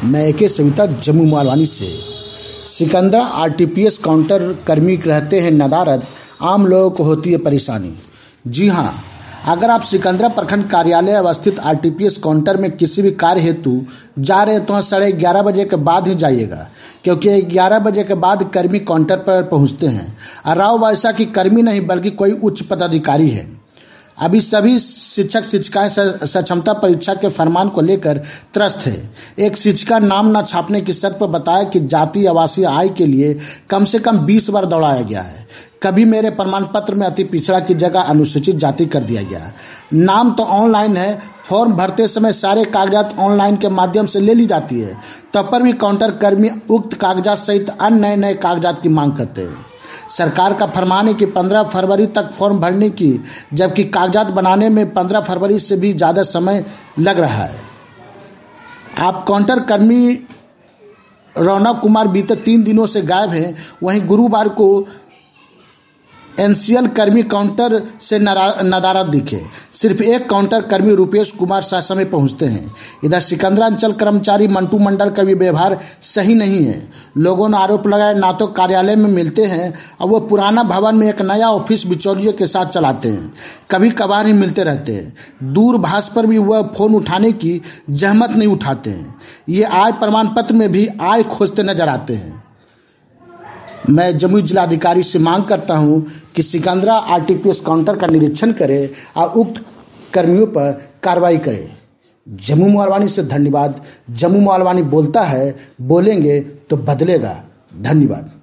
मैं एके सविता जम्मू मालवानी से। Sikandra RTPS counter कर्मी रहते हैं नदारद, आम लोगों को होती है परेशानी। जी हाँ, अगर आप सिकंदरा प्रखंड कार्यालय अवस्थित आरटीपीएस काउंटर में किसी भी कार्य हेतु जा रहे हैं तो 11:30 बजे के बाद ही जाइएगा, क्योंकि 11 बजे के बाद कर्मी काउंटर पर पहुंचते हैं। राव वैसा कि कर्मी नहीं बल्कि कोई उच्च पदाधिकारी है। अभी सभी शिक्षक शिक्षिकाएं सक्षमता परीक्षा के फरमान को लेकर त्रस्त है। एक शिक्षिका नाम न छापने की शर्त पर बताया कि जाति आवासीय आय के लिए कम से कम 20 बार दौड़ाया गया है। कभी मेरे प्रमाण पत्र में अति पिछड़ा की जगह अनुसूचित जाति कर दिया गया। नाम तो ऑनलाइन है, फॉर्म भरते समय सारे कागजात ऑनलाइन के माध्यम से ले ली जाती है, तब पर भी काउंटर कर्मी उक्त कागजात सहित अन्य नए कागजात की मांग करते हैं। सरकार का फरमान है कि 15 फरवरी तक फॉर्म भरने की, जबकि कागजात बनाने में 15 फरवरी से भी ज़्यादा समय लग रहा है। आप काउंटर कर्मी रौनक कुमार बीते 3 दिनों से गायब हैं। वहीं गुरुवार को एनसीएल कर्मी काउंटर से नदारद दिखे। सिर्फ एक काउंटर कर्मी रुपेश कुमार समय पहुंचते हैं। इधर सिकंदरा अंचल कर्मचारी मंटू मंडल का भी व्यवहार सही नहीं है। लोगों ने आरोप लगाया ना तो कार्यालय में मिलते हैं और वो पुराना भवन में एक नया ऑफिस बिचौलिए के साथ चलाते हैं। कभी कभार ही मिलते रहते हैं। दूरभाष पर भी वह फोन उठाने की जहमत नहीं उठाते हैं। ये आय प्रमाण पत्र में भी आय खोजते नजर आते हैं। मैं जमुई जिलाधिकारी से मांग करता हूं कि सिकंदरा आरटीपीएस काउंटर का निरीक्षण करें और उक्त कर्मियों पर कार्रवाई करें। जम्मू मालवानी से धन्यवाद। जम्मू मालवानी बोलता है, बोलेंगे तो बदलेगा। धन्यवाद।